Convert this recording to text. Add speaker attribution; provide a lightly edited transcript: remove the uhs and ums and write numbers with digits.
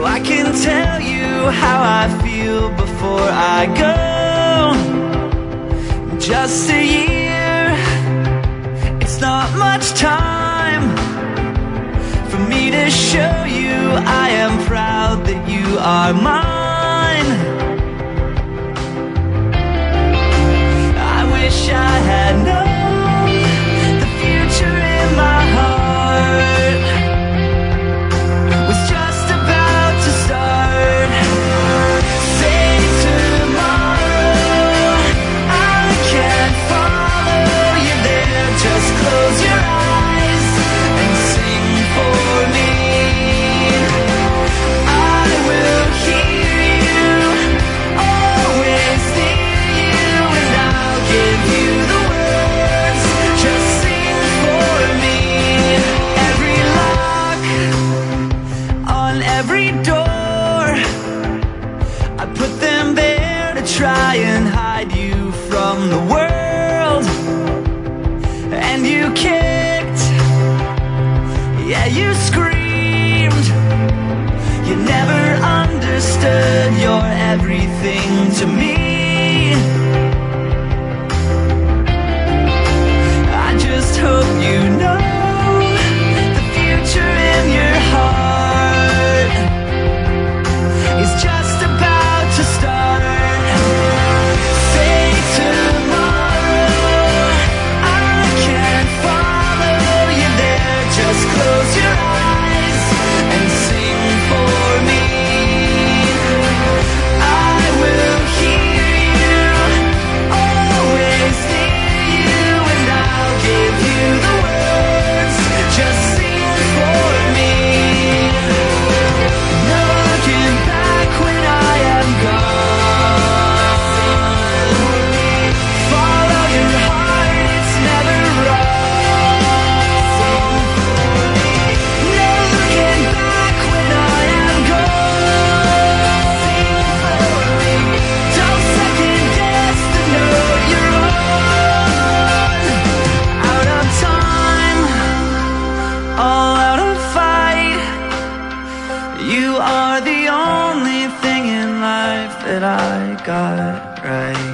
Speaker 1: so I can tell you how I feel before I go. Just a year, it's not much time for me to show you I am proud that you are mine. I wish I had known the future in my heart was just about to start. Say tomorrow I can't follow you there. Just close your eyes and sing for me. I will hear you, always near you, and I'll give you the words. Just sing for me. Every lock on every door, I put them there to try and hide you from the world. And you kicked, yeah, you screamed. You never understood you're everything to me. I just hope you know the future in your heart is just about to start. Say tomorrow I can't follow you there. Just close your eyes and sing for me. I will hear you, always near you, and I'll give you the words. Just sing for me. No looking back when I am gone. Follow your heart, it's never wrong. No looking back when I am gone. Don't second guess the note you're on. Out of time, all out of fight. You are the only thing in life that I got right.